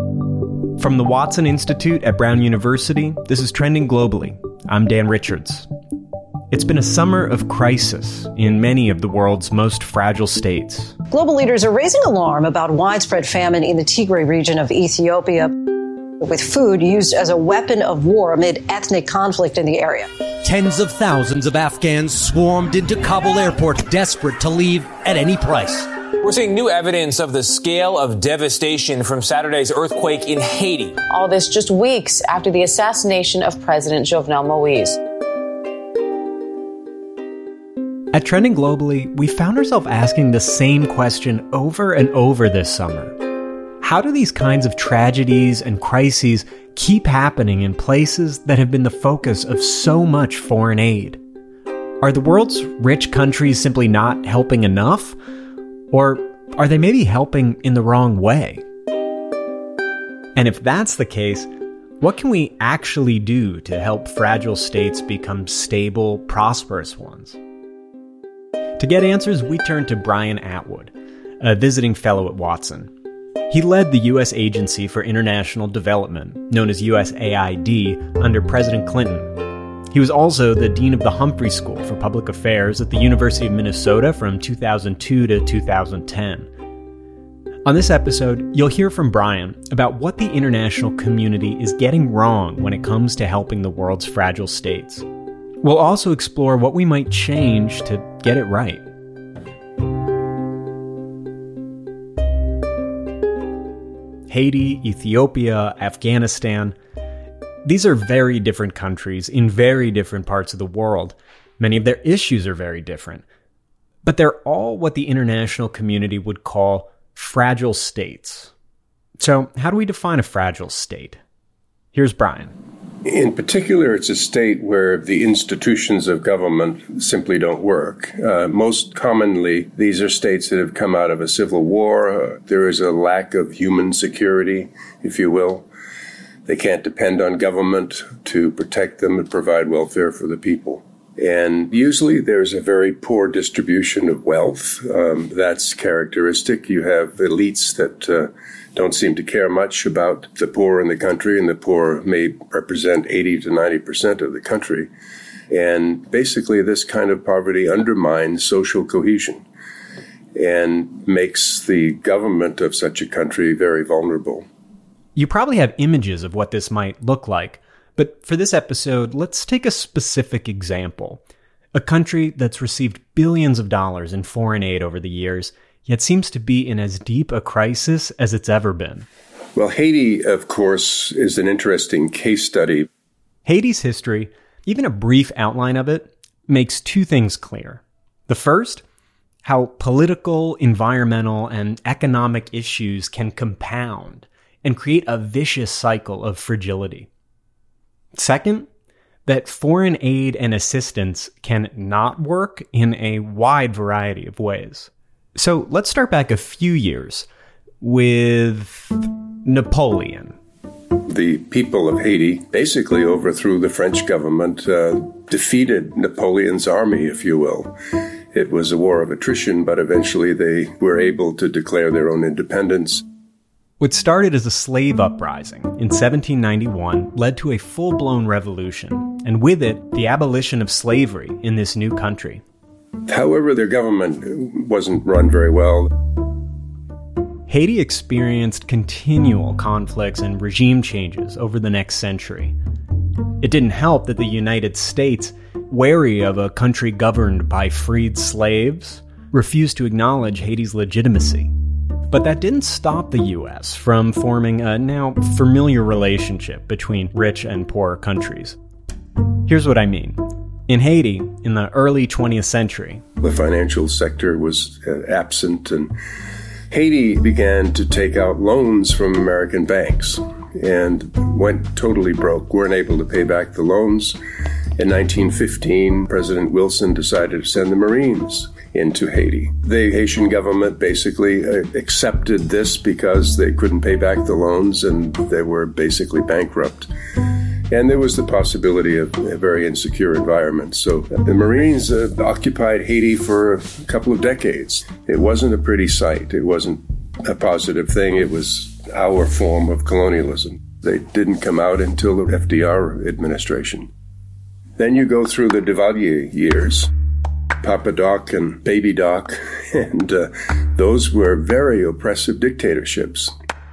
From the Watson Institute at Brown University, this is Trending Globally. I'm Dan Richards. It's been a summer of crisis in many of the world's most fragile states. Global leaders are raising alarm about widespread famine in the Tigray region of Ethiopia, with food used as a weapon of war amid ethnic conflict in the area. Tens of thousands of Afghans swarmed into Kabul airport, desperate to leave at any price. We're seeing new evidence of the scale of devastation from Saturday's earthquake in Haiti. All this just weeks after the assassination of President Jovenel Moïse. At Trending Globally, we found ourselves asking the same question over and over this summer. How do these kinds of tragedies and crises keep happening in places that have been the focus of so much foreign aid? Are the world's rich countries simply not helping enough? Or are they maybe helping in the wrong way? And if that's the case, what can we actually do to help fragile states become stable, prosperous ones? To get answers, we turn to Brian Atwood, a visiting fellow at Watson. He led the U.S. Agency for International Development, known as USAID, under President Clinton. He was also the dean of the Humphrey School for Public Affairs at the University of Minnesota from 2002 to 2010. On this episode, you'll hear from Brian about what the international community is getting wrong when it comes to helping the world's fragile states. We'll also explore what we might change to get it right. Haiti, Ethiopia, Afghanistan. These are very different countries in very different parts of the world. Many of their issues are very different. But they're all what the international community would call fragile states. So, how do we define a fragile state? Here's Brian. In particular, it's a state where the institutions of government simply don't work. Most commonly, these are states that have come out of a civil war. There is a lack of human security, if you will. They can't depend on government to protect them and provide welfare for the people. And usually there's a very poor distribution of wealth. That's characteristic. You have elites that don't seem to care much about the poor in the country, and the poor may represent 80 to 90% of the country. And basically this kind of poverty undermines social cohesion and makes the government of such a country very vulnerable. You probably have images of what this might look like, but for this episode, let's take a specific example. A country that's received billions of dollars in foreign aid over the years, yet seems to be in as deep a crisis as it's ever been. Well, Haiti, of course, is an interesting case study. Haiti's history, even a brief outline of it, makes two things clear. The first, how political, environmental, and economic issues can compound and create a vicious cycle of fragility. Second, that foreign aid and assistance can not work in a wide variety of ways. So let's start back a few years with Napoleon. The people of Haiti basically overthrew the French government, defeated Napoleon's army, if you will. It was a war of attrition, but eventually they were able to declare their own independence. What started as a slave uprising in 1791 led to a full-blown revolution, and with it, the abolition of slavery in this new country. However, their government wasn't run very well. Haiti experienced continual conflicts and regime changes over the next century. It didn't help that the United States, wary of a country governed by freed slaves, refused to acknowledge Haiti's legitimacy. But that didn't stop the U.S. from forming a now familiar relationship between rich and poor countries. Here's what I mean. In Haiti, in the early 20th century, the financial sector was absent, and Haiti began to take out loans from American banks and went totally broke, weren't able to pay back the loans. In 1915, President Wilson decided to send the Marines into Haiti. The Haitian government basically accepted this because they couldn't pay back the loans and they were basically bankrupt. And there was the possibility of a very insecure environment. So the Marines occupied Haiti for a couple of decades. It wasn't a pretty sight. It wasn't a positive thing. It was our form of colonialism. They didn't come out until the FDR administration. Then you go through the Duvalier years, Papa Doc and Baby Doc, and those were very oppressive dictatorships.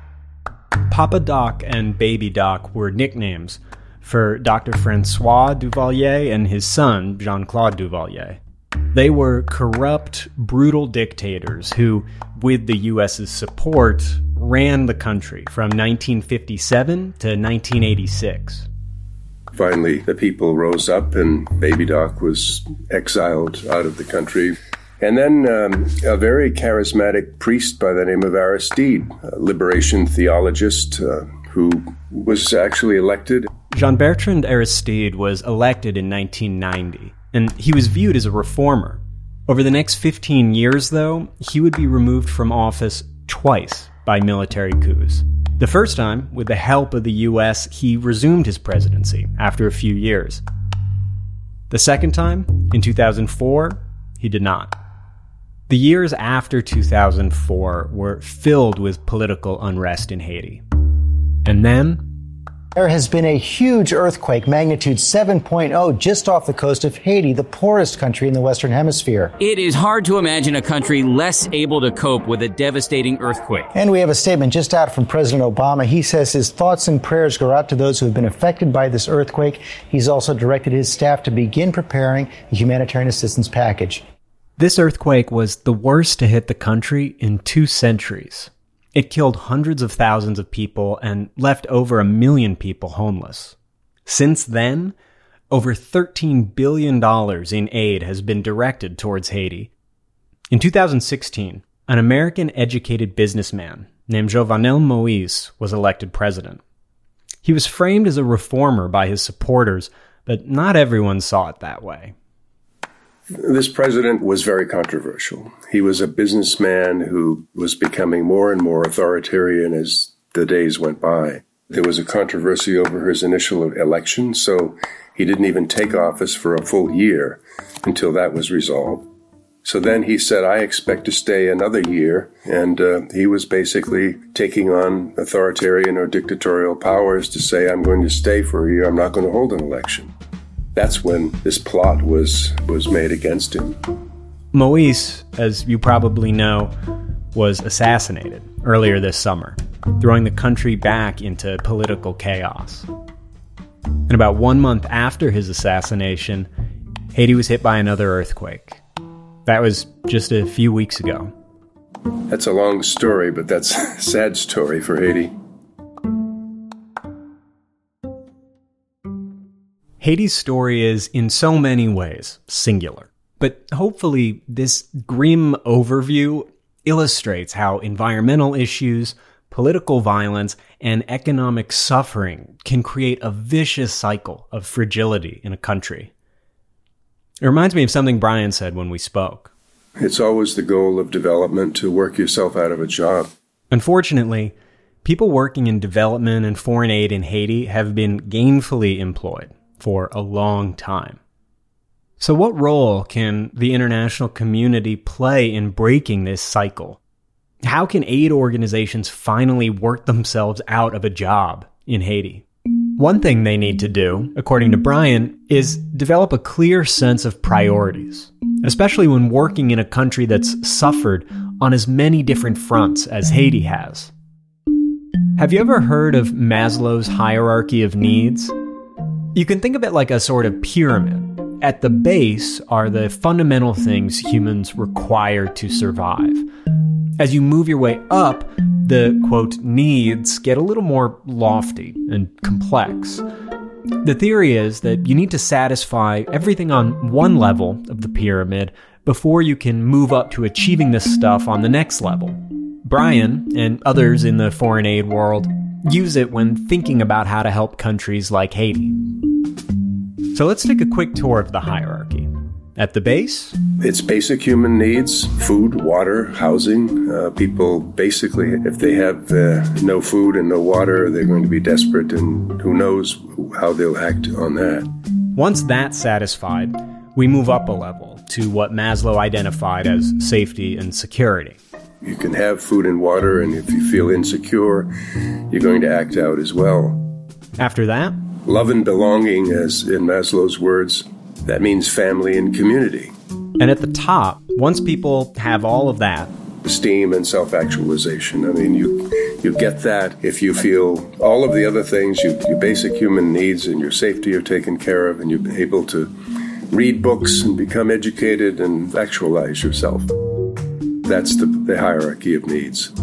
Papa Doc and Baby Doc were nicknames for Dr. Francois Duvalier and his son, Jean-Claude Duvalier. They were corrupt, brutal dictators who, with the U.S.'s support, ran the country from 1957 to 1986. Finally, the people rose up and Baby Doc was exiled out of the country. And then a very charismatic priest by the name of Aristide, a liberation theologist who was actually elected. Jean-Bertrand Aristide was elected in 1990, and he was viewed as a reformer. Over the next 15 years, though, he would be removed from office twice by military coups. The first time, with the help of the U.S., he resumed his presidency after a few years. The second time, in 2004, he did not. The years after 2004 were filled with political unrest in Haiti. And then there has been a huge earthquake, magnitude 7.0, just off the coast of Haiti, the poorest country in the Western Hemisphere. It is hard to imagine a country less able to cope with a devastating earthquake. And we have a statement just out from President Obama. He says his thoughts and prayers go out to those who have been affected by this earthquake. He's also directed his staff to begin preparing a humanitarian assistance package. This earthquake was the worst to hit the country in 2 centuries. It killed hundreds of thousands of people and left over 1 million people homeless. Since then, over $13 billion in aid has been directed towards Haiti. In 2016, an American-educated businessman named Jovenel Moïse was elected president. He was framed as a reformer by his supporters, but not everyone saw it that way. This president was very controversial. He was a businessman who was becoming more and more authoritarian as the days went by. There was a controversy over his initial election, so he didn't even take office for a full year until that was resolved. So then he said, I expect to stay another year, and he was basically taking on authoritarian or dictatorial powers to say, I'm going to stay for a year, I'm not going to hold an election. That's when this plot was made against him. Moïse, as you probably know, was assassinated earlier this summer, throwing the country back into political chaos. And about 1 month after his assassination, Haiti was hit by another earthquake. That was just a few weeks ago. That's a long story, but that's a sad story for Haiti. Haiti's story is, in so many ways, singular. But hopefully, this grim overview illustrates how environmental issues, political violence, and economic suffering can create a vicious cycle of fragility in a country. It reminds me of something Brian said when we spoke. It's always the goal of development to work yourself out of a job. Unfortunately, people working in development and foreign aid in Haiti have been gainfully employed for a long time. So what role can the international community play in breaking this cycle? How can aid organizations finally work themselves out of a job in Haiti? One thing they need to do, according to Brian, is develop a clear sense of priorities, especially when working in a country that's suffered on as many different fronts as Haiti has. Have you ever heard of Maslow's hierarchy of needs? You can think of it like a sort of pyramid. At the base are the fundamental things humans require to survive. As you move your way up, the, quote, needs get a little more lofty and complex. The theory is that you need to satisfy everything on one level of the pyramid before you can move up to achieving this stuff on the next level. Brian, and others in the foreign aid world, use it when thinking about how to help countries like Haiti. So let's take a quick tour of the hierarchy. At the base, it's basic human needs, food, water, housing. People basically, if they have no food and no water, they're going to be desperate, and who knows how they'll act on that. Once that's satisfied, we move up a level to what Maslow identified as safety and security. You can have food and water, and if you feel insecure, you're going to act out as well. After that, love and belonging, as in Maslow's words, that means family and community. And at the top, once people have all of that, esteem and self-actualization. I mean, you get that if you feel all of the other things, your basic human needs and your safety are taken care of, and you're able to read books and become educated and actualize yourself. That's the hierarchy of needs.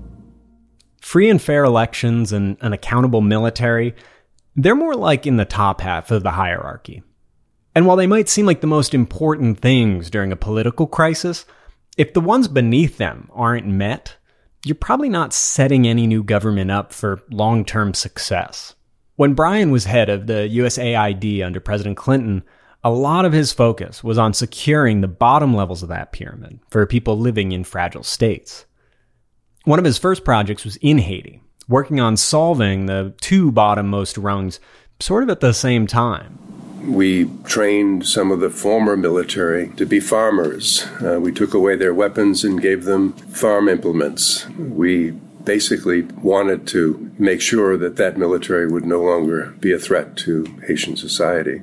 Free and fair elections and an accountable military, they're more like in the top half of the hierarchy. And while they might seem like the most important things during a political crisis, if the ones beneath them aren't met, you're probably not setting any new government up for long-term success. When Brian was head of the USAID under President Clinton, a lot of his focus was on securing the bottom levels of that pyramid for people living in fragile states. One of his first projects was in Haiti, working on solving the two bottom-most rungs sort of at the same time. We trained some of the former military to be farmers. We took away their weapons and gave them farm implements. We basically wanted to make sure that military would no longer be a threat to Haitian society.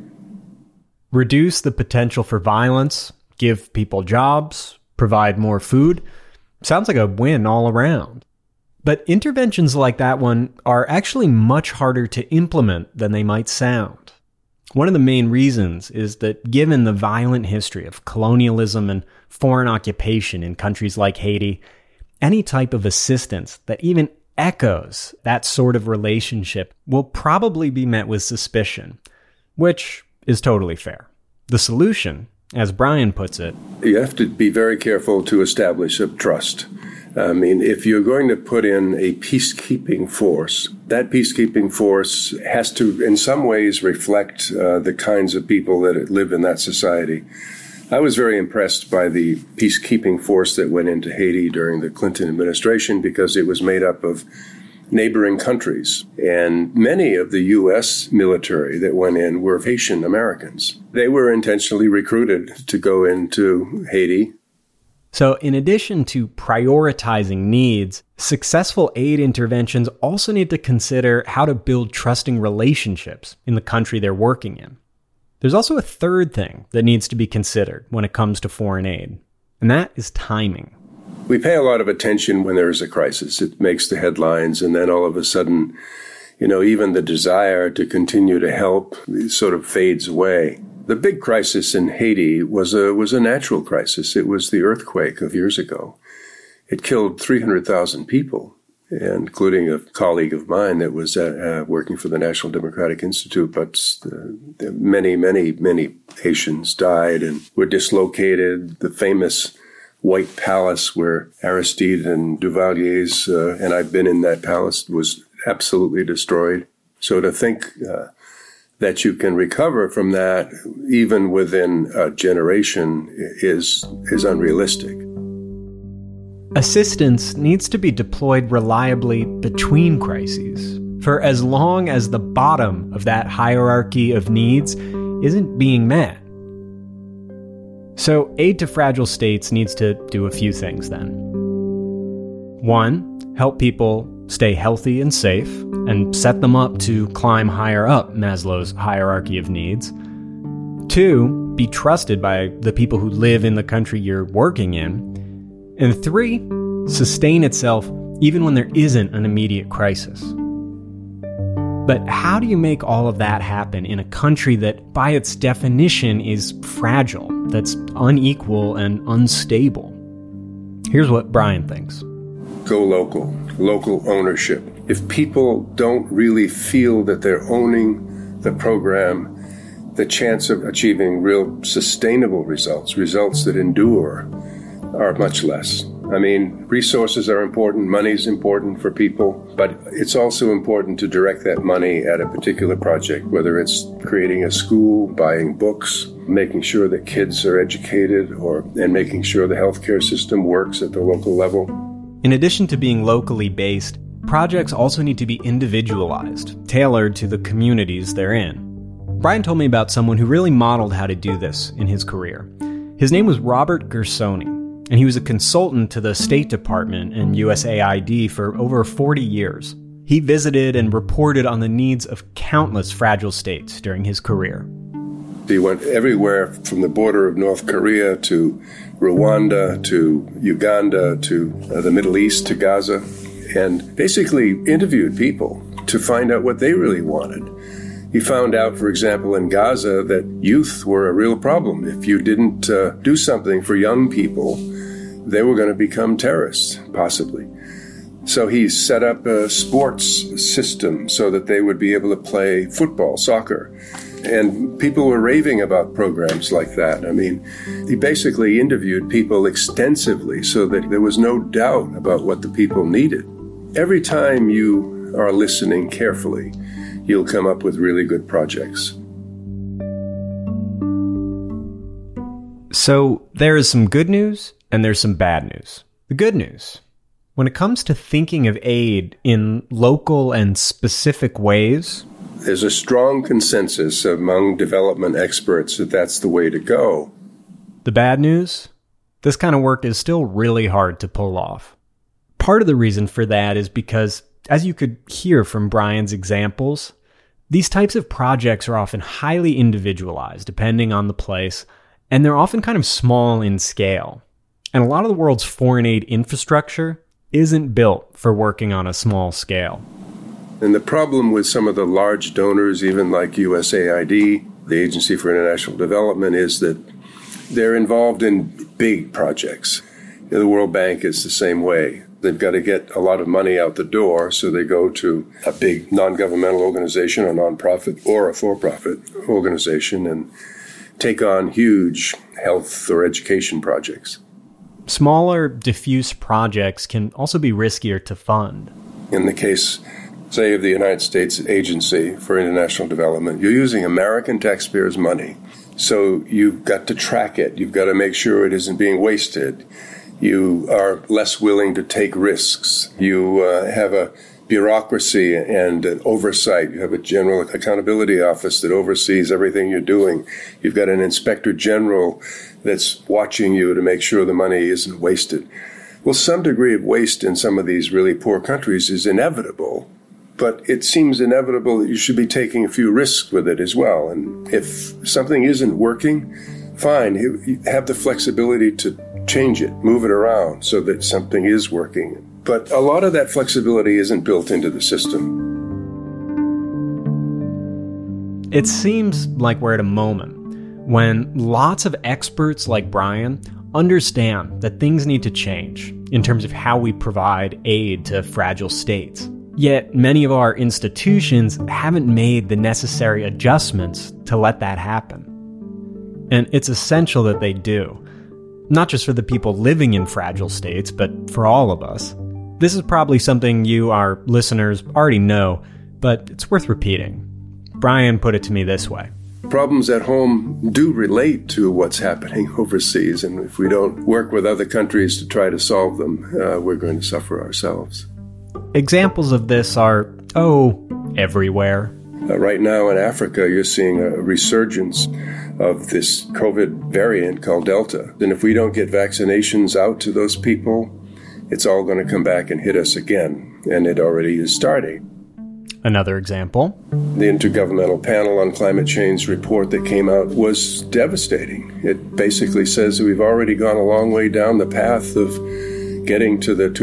Reduce the potential for violence, give people jobs, provide more food. Sounds like a win all around. But interventions like that one are actually much harder to implement than they might sound. One of the main reasons is that given the violent history of colonialism and foreign occupation in countries like Haiti, any type of assistance that even echoes that sort of relationship will probably be met with suspicion, which is totally fair. The solution, as Brian puts it, you have to be very careful to establish a trust. I mean, if you're going to put in a peacekeeping force, that peacekeeping force has to, in some ways, reflect the kinds of people that live in that society. I was very impressed by the peacekeeping force that went into Haiti during the Clinton administration because it was made up of neighboring countries. And many of the U.S. military that went in were Haitian Americans. They were intentionally recruited to go into Haiti. So in addition to prioritizing needs, successful aid interventions also need to consider how to build trusting relationships in the country they're working in. There's also a third thing that needs to be considered when it comes to foreign aid, and that is timing. We pay a lot of attention when there is a crisis. It makes the headlines, and then all of a sudden, even the desire to continue to help sort of fades away. The big crisis in Haiti was a natural crisis. It was the earthquake of years ago. It killed 300,000 people, including a colleague of mine that was working for the National Democratic Institute. But many, many, many Haitians died and were dislocated. The famous White Palace where Aristide and Duvalier's, and I've been in that palace, was absolutely destroyed. So to think that you can recover from that even within a generation is unrealistic. Assistance needs to be deployed reliably between crises, for as long as the bottom of that hierarchy of needs isn't being met. So aid to fragile states needs to do a few things then. 1, help people stay healthy and safe, and set them up to climb higher up Maslow's hierarchy of needs. 2, be trusted by the people who live in the country you're working in. And 3, sustain itself even when there isn't an immediate crisis. But how do you make all of that happen in a country that, by its definition, is fragile, that's unequal and unstable? Here's what Brian thinks. Go local ownership. If people don't really feel that they're owning the program, the chance of achieving real sustainable results that endure, are much less. I mean, resources are important, money's important for people, but it's also important to direct that money at a particular project, whether it's creating a school, buying books, making sure that kids are educated, and making sure the healthcare system works at the local level. In addition to being locally based, projects also need to be individualized, tailored to the communities they're in. Brian told me about someone who really modeled how to do this in his career. His name was Robert Gersony, and he was a consultant to the State Department and USAID for over 40 years. He visited and reported on the needs of countless fragile states during his career. He went everywhere from the border of North Korea to Rwanda to Uganda to the Middle East to Gaza, and basically interviewed people to find out what they really wanted. He found out, for example, in Gaza that youth were a real problem. If you didn't do something for young people, they were going to become terrorists, possibly. So he set up a sports system so that they would be able to play football, soccer. And people were raving about programs like that. I mean, he basically interviewed people extensively so that there was no doubt about what the people needed. Every time you are listening carefully, you'll come up with really good projects. So there is some good news and there's some bad news. The good news: when it comes to thinking of aid in local and specific ways, there's a strong consensus among development experts that that's the way to go. The bad news? This kind of work is still really hard to pull off. Part of the reason for that is because, as you could hear from Brian's examples, these types of projects are often highly individualized depending on the place, and they're often kind of small in scale. And a lot of the world's foreign aid infrastructure isn't built for working on a small scale. And the problem with some of the large donors, even like USAID, the Agency for International Development, is that they're involved in big projects. The World Bank is the same way. They've got to get a lot of money out the door, so they go to a big non-governmental organization, a non-profit or a for-profit organization, and take on huge health or education projects. Smaller, diffuse projects can also be riskier to fund. In the case, say, of the United States Agency for International Development, you're using American taxpayers' money. So you've got to track it. You've got to make sure it isn't being wasted. You are less willing to take risks. You have a bureaucracy and an oversight. You have a general accountability office that oversees everything you're doing. You've got an inspector general that's watching you to make sure the money isn't wasted. Well, some degree of waste in some of these really poor countries is inevitable, but it seems inevitable that you should be taking a few risks with it as well. And if something isn't working, fine, you have the flexibility to change it, move it around so that something is working. But a lot of that flexibility isn't built into the system. It seems like we're at a moment when lots of experts like Brian understand that things need to change in terms of how we provide aid to fragile states. Yet many of our institutions haven't made the necessary adjustments to let that happen. And it's essential that they do. Not just for the people living in fragile states, but for all of us. This is probably something you, our listeners, already know, but it's worth repeating. Brian put it to me this way. Problems at home do relate to what's happening overseas, and if we don't work with other countries to try to solve them, we're going to suffer ourselves. Examples of this are, everywhere. Right now in Africa, you're seeing a resurgence of this COVID variant called Delta. And if we don't get vaccinations out to those people, it's all going to come back and hit us again. And it already is starting. Another example. The Intergovernmental Panel on Climate Change report that came out was devastating. It basically says that we've already gone a long way down the path of getting to the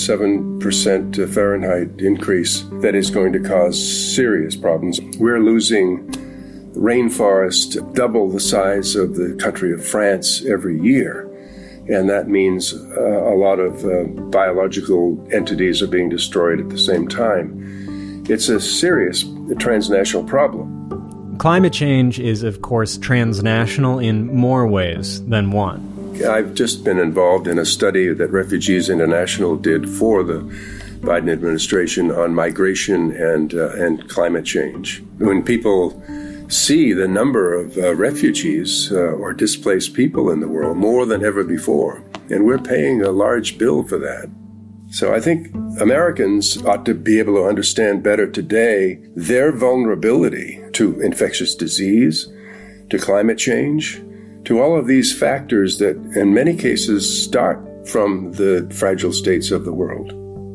2.7% Fahrenheit increase that is going to cause serious problems. We're losing rainforest double the size of the country of France every year. And that means a lot of biological entities are being destroyed at the same time. It's a serious transnational problem. Climate change is, of course, transnational in more ways than one. I've just been involved in a study that Refugees International did for the Biden administration on migration and climate change. When people see the number of refugees or displaced people in the world, more than ever before, and we're paying a large bill for that. So I think Americans ought to be able to understand better today their vulnerability to infectious disease, to climate change, to all of these factors that in many cases start from the fragile states of the world.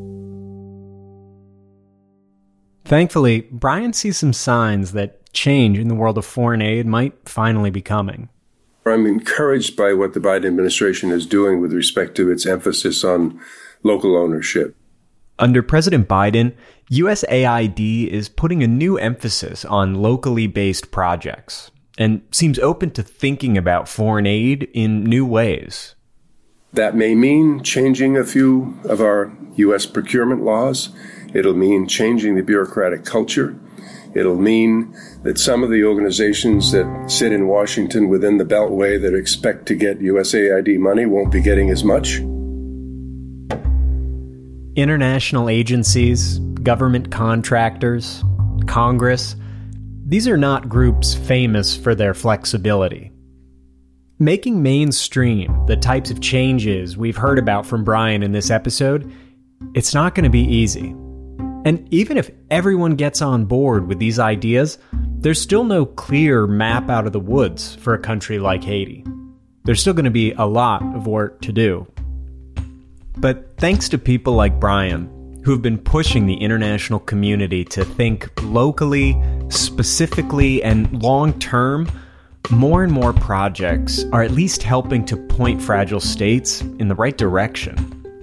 Thankfully, Brian sees some signs that change in the world of foreign aid might finally be coming. I'm encouraged by what the Biden administration is doing with respect to its emphasis on local ownership. Under President Biden, USAID is putting a new emphasis on locally based projects and seems open to thinking about foreign aid in new ways. That may mean changing a few of our U.S. procurement laws. It'll mean changing the bureaucratic culture. It'll mean that some of the organizations that sit in Washington within the Beltway that expect to get USAID money won't be getting as much. International agencies, government contractors, Congress, these are not groups famous for their flexibility. Making mainstream the types of changes we've heard about from Brian in this episode, it's not going to be easy. And even if everyone gets on board with these ideas, there's still no clear map out of the woods for a country like Haiti. There's still going to be a lot of work to do. But thanks to people like Brian, who have been pushing the international community to think locally, specifically, and long-term, more and more projects are at least helping to point fragile states in the right direction.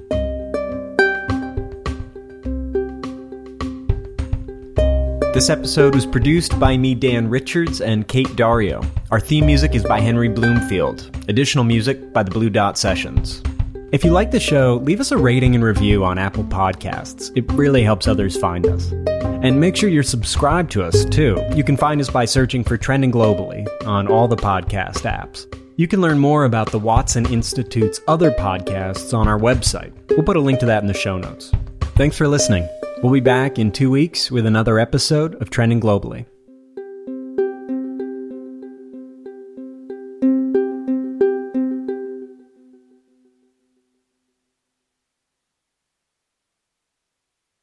This episode was produced by me, Dan Richards, and Kate Dario. Our theme music is by Henry Bloomfield. Additional music by the Blue Dot Sessions. If you like the show, leave us a rating and review on Apple Podcasts. It really helps others find us. And make sure you're subscribed to us, too. You can find us by searching for Trending Globally on all the podcast apps. You can learn more about the Watson Institute's other podcasts on our website. We'll put a link to that in the show notes. Thanks for listening. We'll be back in 2 weeks with another episode of Trending Globally.